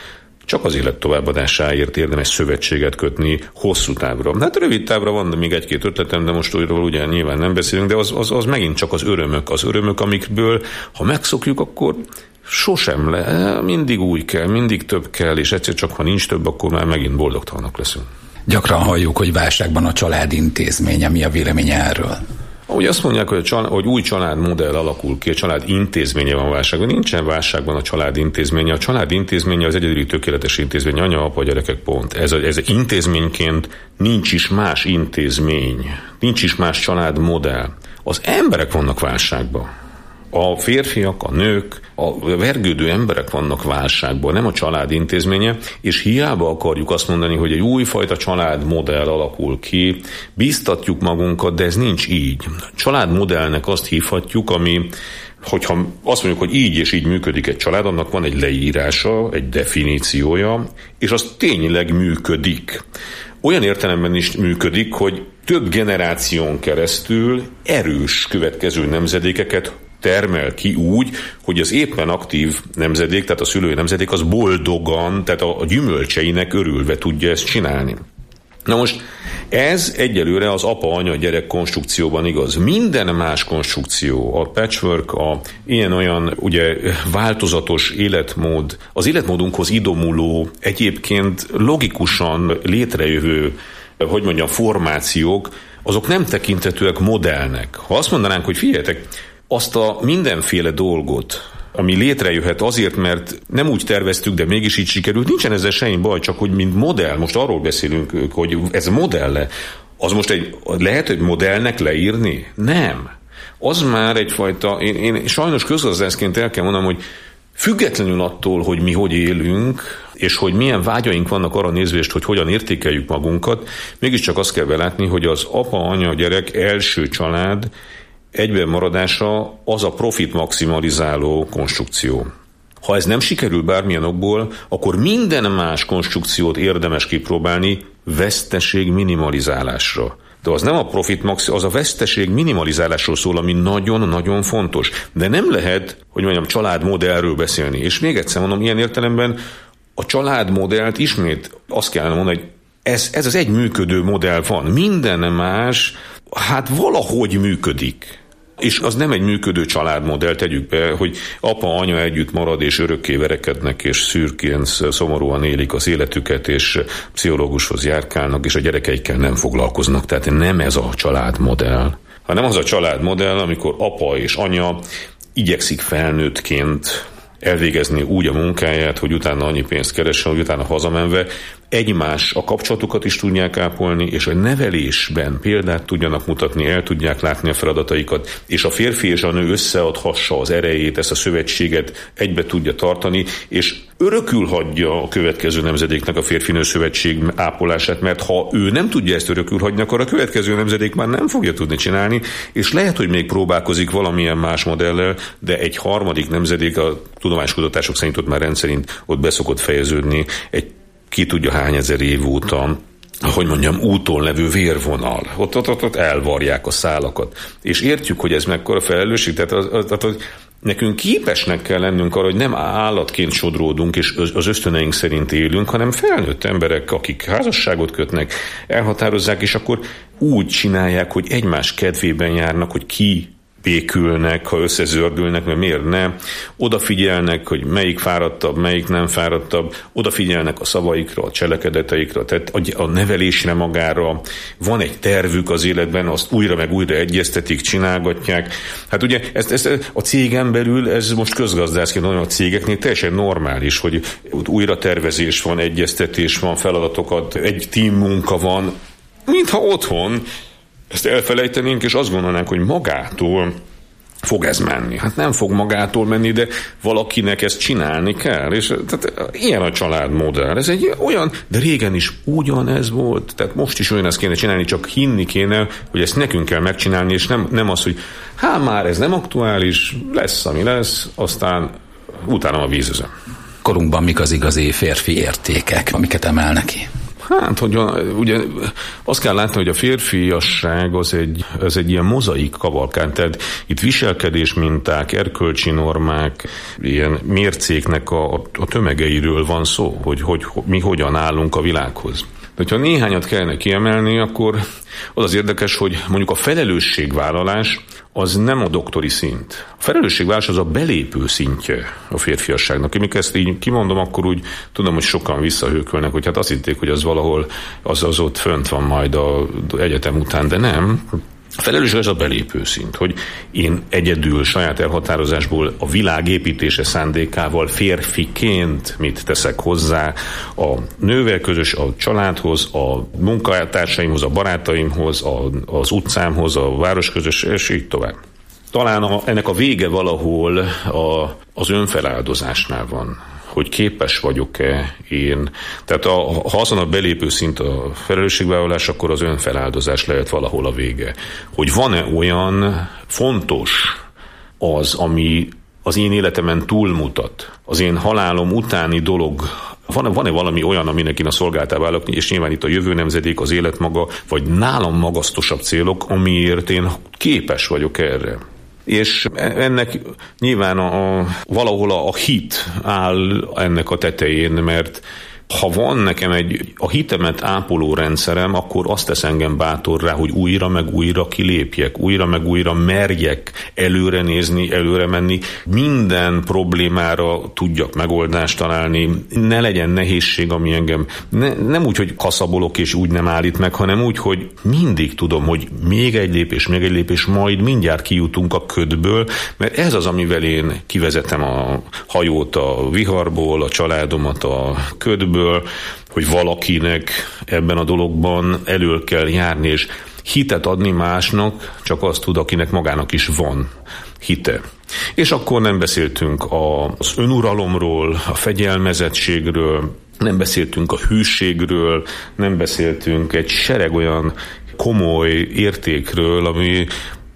csak az élet továbbadásáért érdemes szövetséget kötni hosszú távra. Hát rövid távra van de még egy-két ötletem, de most újról ugye nyilván nem beszélünk, de az, az, az megint csak az örömök, az örömök, amikből, ha megszokjuk, akkor sosem le, mindig új kell, mindig több kell, és egyszer csak, ha nincs több, akkor már megint boldogtalanok leszünk. Gyakran halljuk, hogy válságban a család intézménye. Mi a véleménye erről? Ahogy azt mondják, hogy, a család, hogy új családmodell alakul ki, a család intézménye van válságban. Nincsen válságban a család intézménye. A család intézménye az egyedüli tökéletes intézmény. Anya, apa, gyerekek, pont. Ez, a, ez a intézményként nincs is más intézmény. Nincs is más családmodell. Az emberek vannak válságban. A férfiak, a nők, a vergődő emberek vannak válságban, nem a család intézménye, és hiába akarjuk azt mondani, hogy egy újfajta családmodell alakul ki, bíztatjuk magunkat, de ez nincs így. Családmodellnek azt hívhatjuk, ami, hogyha azt mondjuk, hogy így és így működik egy család, annak van egy leírása, egy definíciója, és az tényleg működik. Olyan értelemben is működik, hogy több generáción keresztül erős következő nemzedékeket termel ki úgy, hogy az éppen aktív nemzedék, tehát a szülői nemzedék az boldogan, tehát a gyümölcseinek örülve tudja ezt csinálni. Na most ez egyelőre az apa-anya-gyerek konstrukcióban igaz. Minden más konstrukció, a patchwork, a ilyen-olyan ugye változatos életmód, az életmódunkhoz idomuló, egyébként logikusan létrejövő, hogy mondjam, formációk, azok nem tekintetőek modellnek. Ha azt mondanánk, hogy figyeljetek, azt a mindenféle dolgot, ami létrejöhet azért, mert nem úgy terveztük, de mégis így sikerült, nincsen ezzel semmi baj, csak hogy mint modell, most arról beszélünk, hogy ez modell-e, az most egy, lehet egy modellnek leírni? Nem. Az már egyfajta, én, én sajnos közgazdászként el kell mondanom, hogy függetlenül attól, hogy mi hogy élünk, és hogy milyen vágyaink vannak arra nézvést, hogy hogyan értékeljük magunkat, mégiscsak azt kell belátni, hogy az apa, anya, gyerek első család egyben maradása az a profit maximalizáló konstrukció. Ha ez nem sikerül bármilyen okból, akkor minden más konstrukciót érdemes kipróbálni veszteség minimalizálásra. De az nem a profit max, az a veszteség minimalizálásról szól, ami nagyon-nagyon fontos. De nem lehet, hogy mondjam, családmodellről beszélni. És még egyszer mondom, ilyen értelemben a családmodellt ismét azt kellene mondani, hogy ez, ez az egy működő modell van. Minden más, hát valahogy működik. És az nem egy működő családmodell, tegyük be, hogy apa, anya együtt marad, és örökké verekednek, és szürkén, szomorúan élik az életüket, és pszichológushoz járkálnak, és a gyerekeikkel nem foglalkoznak. Tehát nem ez a családmodell, hanem az a családmodell, amikor apa és anya igyekszik felnőttként elvégezni úgy a munkáját, hogy utána annyi pénzt keressen, hogy utána hazamenve egymás a kapcsolatukat is tudják ápolni, és a nevelésben példát tudjanak mutatni, el tudják látni a feladataikat, és a férfi és a nő összeadhassa az erejét, ezt a szövetséget egybe tudja tartani, és örökül hagyja a következő nemzedéknek a férfi-nő szövetség ápolását, mert ha ő nem tudja ezt örökül hagyni, akkor a következő nemzedék már nem fogja tudni csinálni, és lehet, hogy még próbálkozik valamilyen más modellel, de egy harmadik nemzedék, a tudománykutatások szerint ott már rendszerint ott beszokott fejeződni egy ki tudja hány ezer év óta, hogy mondjam, úton levő vérvonal. Ott, ott, ott, ott elvarják a szálakat. És értjük, hogy ez mekkora felelősség, tehát az, az, az, nekünk képesnek kell lennünk arra, hogy nem állatként sodródunk, és az ösztöneink szerint élünk, hanem felnőtt emberek, akik házasságot kötnek, elhatározzák, és akkor úgy csinálják, hogy egymás kedvében járnak, hogy ki békülnek, ha összezördülnek, mert miért ne, odafigyelnek, hogy melyik fáradtabb, melyik nem fáradtabb, odafigyelnek a szavaikra, a cselekedeteikre, tehát a nevelésre magára, van egy tervük az életben, azt újra meg újra egyeztetik, csinálgatják. Hát ugye ezt, ezt a cégen belül, ez most közgazdászként mondom, a cégeknél teljesen normális, hogy újra tervezés van, egyeztetés van, feladatokat, egy team munka van, mintha otthon ezt elfelejtenénk, és azt gondolnánk, hogy magától fog ez menni. Hát nem fog magától menni, de valakinek ezt csinálni kell. És tehát ilyen a családmodell. Ez egy olyan, de régen is ugyanez volt. Tehát most is olyan ezt kéne csinálni, csak hinni kéne, hogy ezt nekünk kell megcsinálni, és nem, nem az, hogy hát már ez nem aktuális, lesz, ami lesz, aztán utána a vízözöm. Korunkban mik az igazi férfi értékek, amiket emelnek ki? Hát, hogy a, ugye azt kell látni, hogy a férfiasság az egy, az egy ilyen mozaik kavalkád, tehát itt viselkedés minták, erkölcsi normák, ilyen mércéknek a, a tömegeiről van szó, hogy, hogy mi hogyan állunk a világhoz. De ha néhányat kellene kiemelni, akkor az az érdekes, hogy mondjuk a felelősségvállalás az nem a doktori szint. A felelősségvállalás az a belépő szintje a férfiasságnak. Én ezt így kimondom, akkor úgy tudom, hogy sokan visszahőkölnek, hogy hát azt hitték, hogy az valahol az, az ott fönt van majd az egyetem után, de nem. A felelősség az a belépő szint, hogy én egyedül saját elhatározásból a világ építése szándékával férfiként mit teszek hozzá a nővel közös, a családhoz, a munkatársaimhoz, a barátaimhoz, a, az utcámhoz, a városközös, és így tovább. Talán a, ennek a vége valahol a, az önfeláldozásnál van, hogy képes vagyok-e én. Tehát a, ha azon a belépő szint a felelősségvállalás, akkor az önfeláldozás lehet valahol a vége. Hogy van-e olyan fontos az, ami az én életemen túlmutat, az én halálom utáni dolog, van-e, van-e valami olyan, aminek én a szolgáltá válok, és nyilván itt a jövő nemzedék, az élet maga, vagy nálam magasztosabb célok, amiért én képes vagyok erre. És ennek nyilván a, a, valahol a, a hit áll ennek a tetején, mert ha van nekem egy a hitemet ápoló rendszerem, akkor azt tesz engem bátorrá, hogy újra meg újra kilépjek, újra meg újra merjek előre nézni, előre menni, minden problémára tudjak megoldást találni, ne legyen nehézség, ami engem ne, nem úgy, hogy kaszabolok és úgy nem állít meg, hanem úgy, hogy mindig tudom, hogy még egy lépés, még egy lépés, majd mindjárt kijutunk a ködből, mert ez az, amivel én kivezetem a hajót a viharból, a családomat a ködből, hogy valakinek ebben a dologban elől kell járni, és hitet adni másnak csak azt tud, akinek magának is van hite. És akkor nem beszéltünk az önuralomról, a fegyelmezettségről, nem beszéltünk a hűségről, nem beszéltünk egy sereg olyan komoly értékről, ami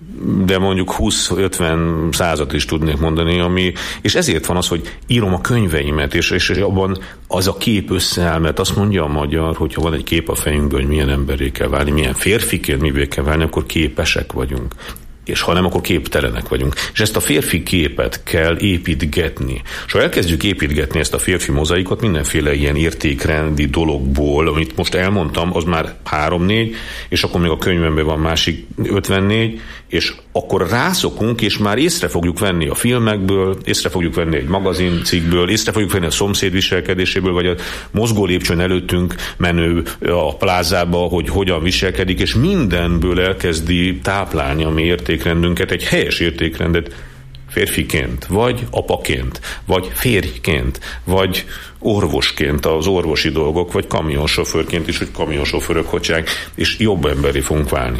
de mondjuk húsz-ötven százat is tudnék mondani, ami, és ezért van az, hogy írom a könyveimet, és, és abban az a kép összeáll, mert azt mondja a magyar, hogyha van egy kép a fejünkből, hogy milyen emberré kell válni, milyen férfiként mivé kell válni, akkor képesek vagyunk. És ha nem, akkor képtelenek vagyunk. És ezt a férfi képet kell építgetni. És ha elkezdjük építgetni ezt a férfi mozaikot mindenféle ilyen értékrendi dologból, amit most elmondtam, az már három-négy, és akkor még a könyvemben van másik ötvennégy, és akkor rászokunk, és már észre fogjuk venni a filmekből, észre fogjuk venni egy magazincikkből, észre fogjuk venni a szomszéd viselkedéséből, vagy a mozgó lépcsőn előttünk menő a plázába, hogy hogyan viselkedik, és mindenből elkezdi táplálni a mi értékrendünket, egy helyes értékrendet férfiként, vagy apaként, vagy férjként, vagy orvosként az orvosi dolgok, vagy kamionsofőrként is, hogy kamionsofőrök hogyság, és jobb emberré fogunk válni.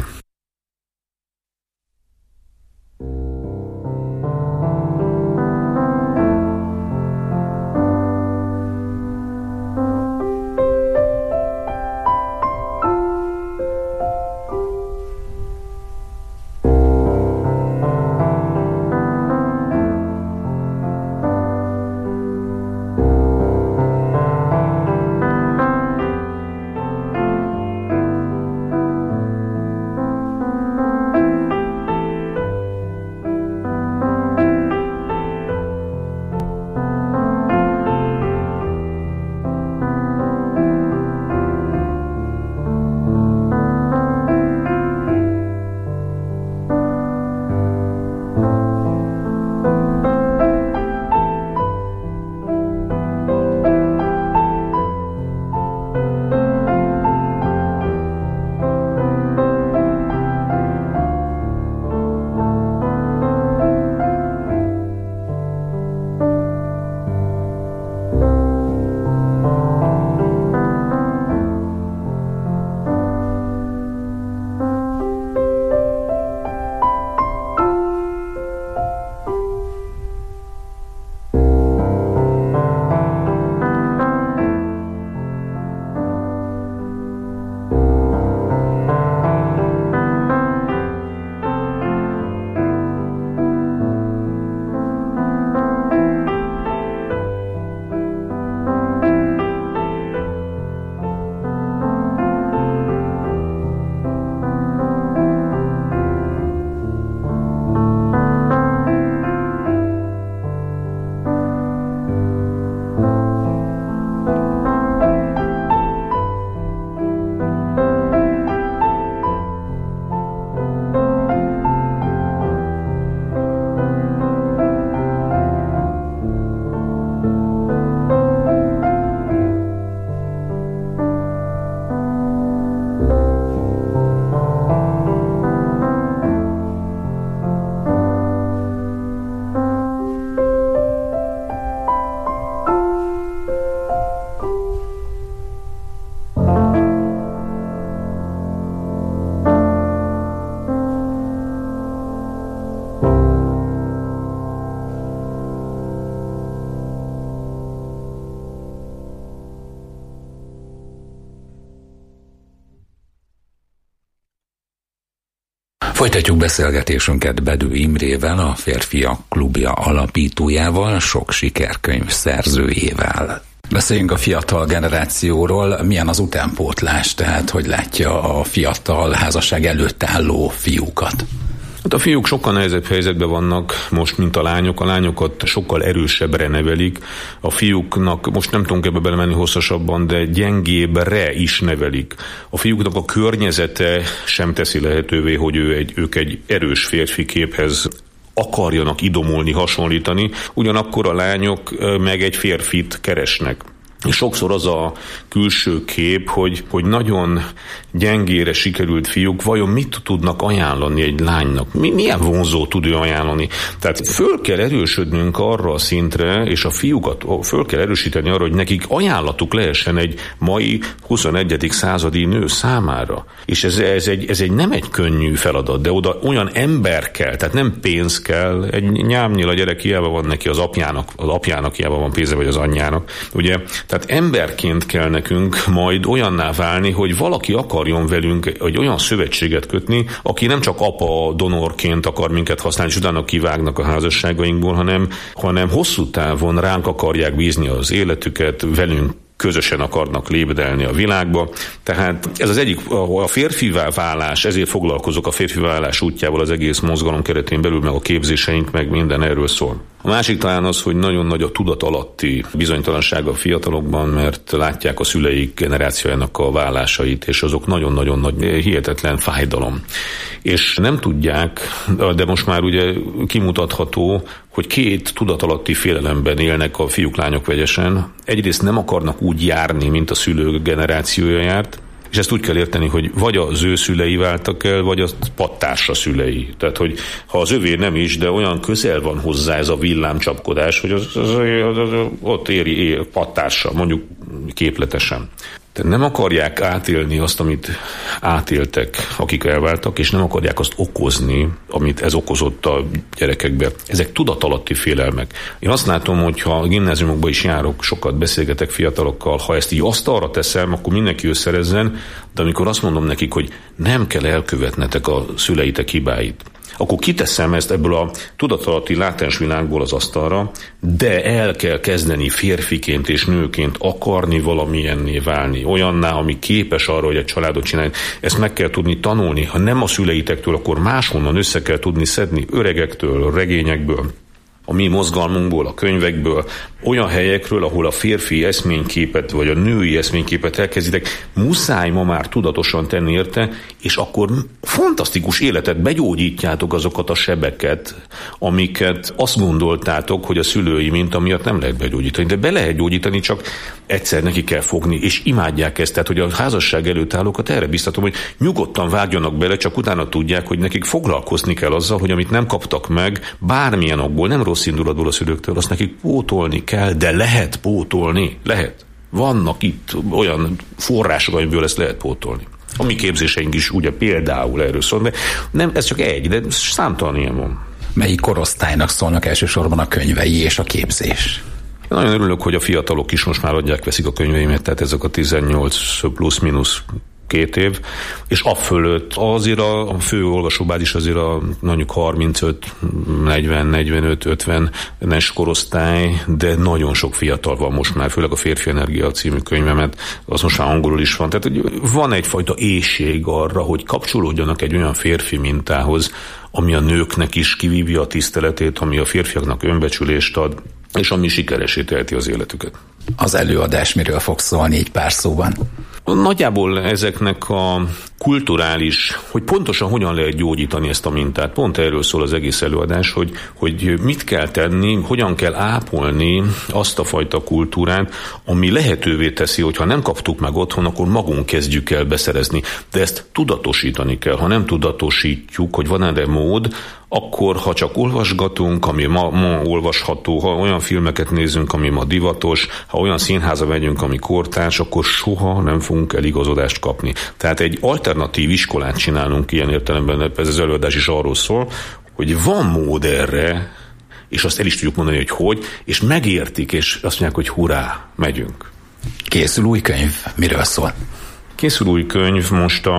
Folytatjuk beszélgetésünket Bedő Imrével, a Férfiak Klubja alapítójával, sok sikerkönyv szerzőjével. Beszéljünk a fiatal generációról. Milyen az utánpótlás, tehát hogy látja a fiatal házasság előtt álló fiúkat? Hát a fiúk sokkal nehezebb helyzetben vannak most, mint a lányok. A lányokat sokkal erősebbre nevelik. A fiúknak, most nem tudunk ebbe belemenni hosszasabban, de gyengébbre is nevelik. A fiúknak a környezete sem teszi lehetővé, hogy ő egy, ők egy erős férfi képhez akarjanak idomulni, hasonlítani. Ugyanakkor a lányok meg egy férfit keresnek. És sokszor az a külső kép, hogy, hogy nagyon gyengére sikerült fiúk, vajon mit tudnak ajánlani egy lánynak? Mi, milyen vonzó tud ő ajánlani? Tehát föl kell erősödnünk arra a szintre, és a fiúkat föl kell erősíteni arra, hogy nekik ajánlatuk lehessen egy mai huszonegyedik századi nő számára. És ez, ez, egy, ez egy nem egy könnyű feladat, de oda olyan ember kell, tehát nem pénz kell. Egy nyámnyil a gyerek hiába van neki az apjának, az apjának hiába van pénze, vagy az anyjának. Ugye? Tehát emberként kell nekünk majd olyanná válni, hogy valaki akarjon velünk egy olyan szövetséget kötni, aki nem csak apa donorként akar minket használni, és utána kivágnak a házasságainkból, hanem, hanem hosszú távon ránk akarják bízni az életüket, velünk közösen akarnak lébedelni a világba. Tehát ez az egyik, a férfivá válás, ezért foglalkozok a férfivá válás útjával az egész mozgalom keretén belül, meg a képzéseink, meg minden erről szól. A másik talán az, hogy nagyon nagy a tudat alatti bizonytalanság a fiatalokban, mert látják a szüleik generációjának a válásait, és azok nagyon-nagyon nagy, hihetetlen fájdalom. És nem tudják, de most már ugye kimutatható, hogy két tudatalatti félelemben élnek a fiúk-lányok vegyesen. Egyrészt nem akarnak úgy járni, mint a szülők generációja járt, és ezt úgy kell érteni, hogy vagy az ő szülei váltak el, vagy a pattársa szülei. Tehát, hogy ha az övé nem is, de olyan közel van hozzá ez a villámcsapkodás, hogy az, az, az, az, az ott éri ér, pattársa, mondjuk képletesen. Tehát nem akarják átélni azt, amit átéltek, akik elváltak, és nem akarják azt okozni, amit ez okozott a gyerekekbe. Ezek tudatalatti félelmek. Én azt látom, hogy ha a gimnáziumokban is járok, sokat beszélgetek fiatalokkal, ha ezt így asztalra teszem, akkor mindenki összerezzen, de amikor azt mondom nekik, hogy nem kell elkövetnetek a szüleitek hibáit, akkor kiteszem ezt ebből a tudatalatti látens világból az asztalra, de el kell kezdeni férfiként és nőként akarni valamilyenné válni, olyanná, ami képes arra, hogy egy családot csinálni. Ezt meg kell tudni tanulni. Ha nem a szüleitektől, akkor máshonnan össze kell tudni szedni, öregektől, regényekből, a mi mozgalmunkból, a könyvekből, olyan helyekről, ahol a férfi eszményképet, vagy a női eszményképet elkezditek, muszáj ma már tudatosan tenni érte, és akkor fantasztikus életet begyógyítjátok azokat a sebeket, amiket azt gondoltátok, hogy a szülői minta miatt nem lehet begyógyítani. De be lehet gyógyítani, csak egyszer neki kell fogni, és imádják ezt. Tehát, hogy a házasság előtt állókat erre biztatom, hogy nyugodtan vágjanak bele, csak utána tudják, hogy nekik foglalkozni kell azzal, hogy amit nem kaptak meg, bármilyen okból, nem rossz indulatból a szülőktől, azt nekik pótolni kell, de lehet pótolni. Lehet. Vannak itt olyan források, amiből ezt lehet pótolni. A mi képzéseink is ugye például erről szól, de nem, ez csak egy, de számtalan ilyen van. Melyik korosztálynak szólnak elsősorban a könyvei és a képzés? Én nagyon örülök, hogy a fiatalok is most már adják, veszik a könyveimet, tehát ezek a tizennyolc plusz-minusz két év, és afölött azért a fő olvasóbázis azért a mondjuk harmincöt, negyven, negyvenöt, ötvenes korosztály, de nagyon sok fiatal van most már, főleg a Férfi Energia című könyvemet, az most már angolul is van. Tehát hogy van egyfajta éhség arra, hogy kapcsolódjanak egy olyan férfi mintához, ami a nőknek is kivívja a tiszteletét, ami a férfiaknak önbecsülést ad, és ami sikeresé teheti az életüket. Az előadás miről fog szólni egy pár szóban? Nagyjából ezeknek a kulturális, hogy pontosan hogyan lehet gyógyítani ezt a mintát. Pont erről szól az egész előadás, hogy, hogy mit kell tenni, hogyan kell ápolni azt a fajta kultúrát, ami lehetővé teszi, hogy ha nem kaptuk meg otthon, akkor magunk kezdjük el beszerezni. De ezt tudatosítani kell. Ha nem tudatosítjuk, hogy van erre mód, akkor ha csak olvasgatunk, ami ma, ma olvasható, ha olyan filmeket nézünk, ami ma divatos, ha olyan színháza megyünk, ami kortárs, akkor soha nem fogunk eligazodást kapni. Tehát egy alternatív iskolát csinálunk ilyen értelemben, ez az előadás is arról szól, hogy van mód erre, és azt el is tudjuk mondani, hogy hogy, és megértik, és azt mondják, hogy hurrá, megyünk. Készül új könyv, miről szól? Készül új könyv most a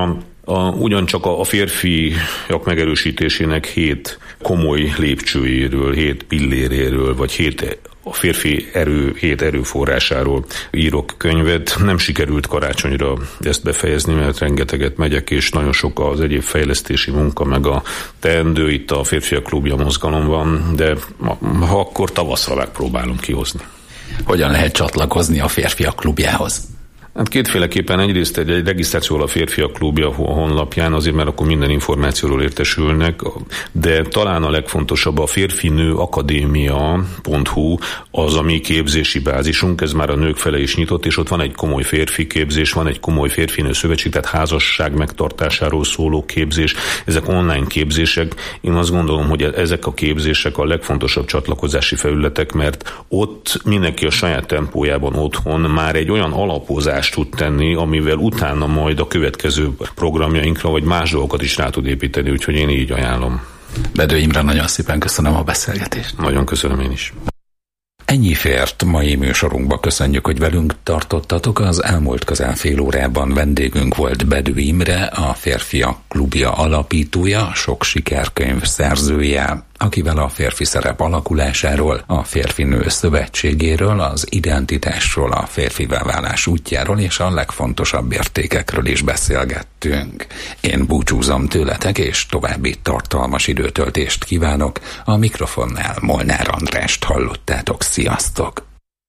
A, ugyancsak a, a férfiak megerősítésének hét komoly lépcsőjéről, hét pilléréről, vagy hét a férfi erő, hét erőforrásáról írok könyvet. Nem sikerült karácsonyra ezt befejezni, mert rengeteget megyek, és nagyon sok az egyéb fejlesztési munka, meg a teendő itt a Férfiak Klubja mozgalomban, de ha akkor tavaszra megpróbálom kihozni. Hogyan lehet csatlakozni a Férfiak Klubjához? Hát kétféleképpen, egyrészt egy, egy regisztráció a Férfiak Klubja honlapján, azért mert akkor minden információról értesülnek, de talán a legfontosabb a férfinő akadémia pont hu, az a mi képzési bázisunk, ez már a nők fele is nyitott, és ott van egy komoly férfi képzés, van egy komoly férfinő szövetség, tehát házasság megtartásáról szóló képzés, ezek online képzések. Én azt gondolom, hogy ezek a képzések a legfontosabb csatlakozási felületek, mert ott mindenki a saját tempójában otthon már egy olyan alapozást tud tenni, amivel utána majd a következő programjainkra, vagy más dolgokat is rá tud építeni, úgyhogy én így ajánlom. Bedő Imre, nagyon szépen köszönöm a beszélgetést. Nagyon köszönöm én is. Ennyi fért mai műsorunkba, köszönjük, hogy velünk tartottatok. Az elmúlt közel fél órában vendégünk volt Bedő Imre, a Férfiak Klubja alapítója, sok sikerkönyv szerzője, akivel a férfi szerep alakulásáról, a férfinő szövetségéről, az identitásról, a férfivá válás útjáról és a legfontosabb értékekről is beszélgettünk. Én búcsúzom tőletek, és további tartalmas időtöltést kívánok. A mikrofonnál Molnár Andrást hallottátok. Sziasztok!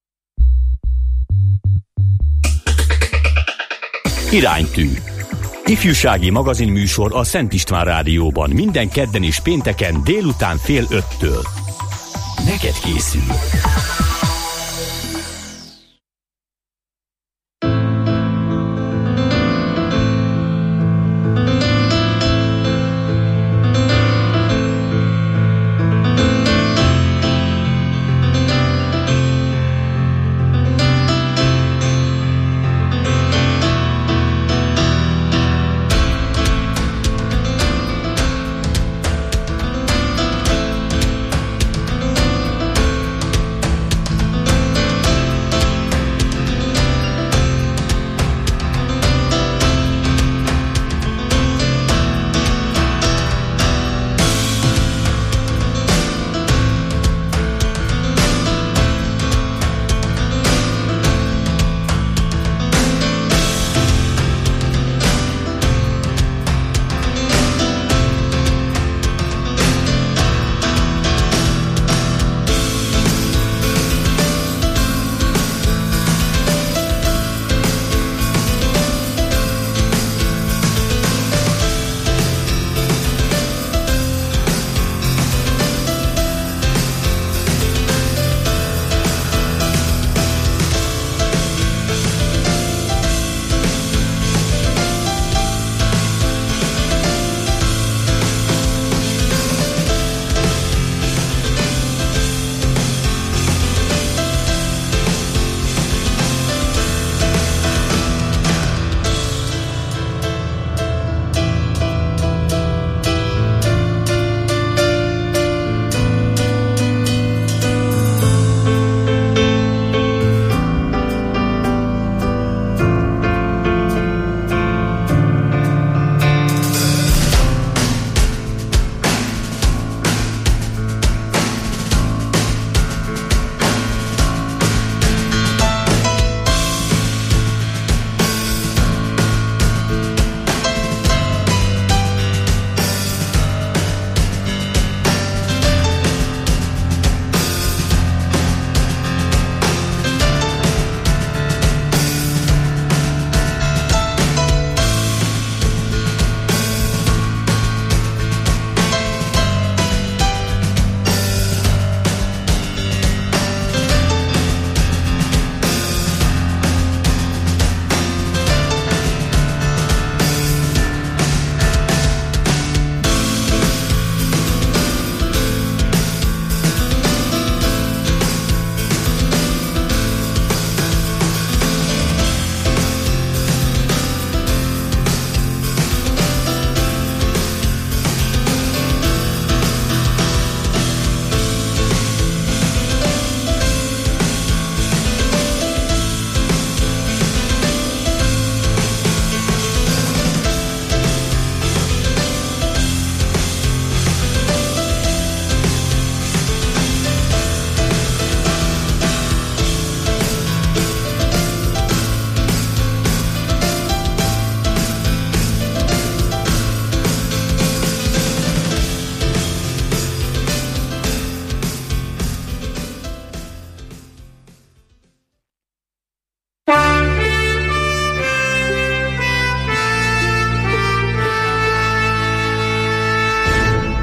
Iránytű. Ifjúsági magazinműsor a Szent István Rádióban minden kedden és pénteken délután fél öttől. Neked készül.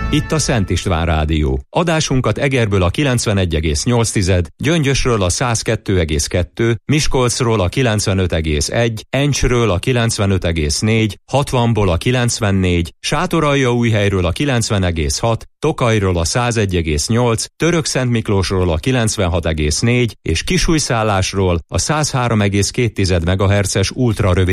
Itt a Szent István Rádió. Adásunkat Egerből a kilencvenegy egész nyolc, Gyöngyösről a száz kettő egész kettő, Miskolcról a kilencvenöt egész egy, Encsről a kilencvenöt egész négy, hatvanból a kilencvennégy, Sátoraljaújhelyről a kilencven egész hat, Tokajról a száz egy egész nyolc, Törökszentmiklósról a kilencvenhat egész négy és Kisújszállásról a száz három egész két megahertzes ultrarövid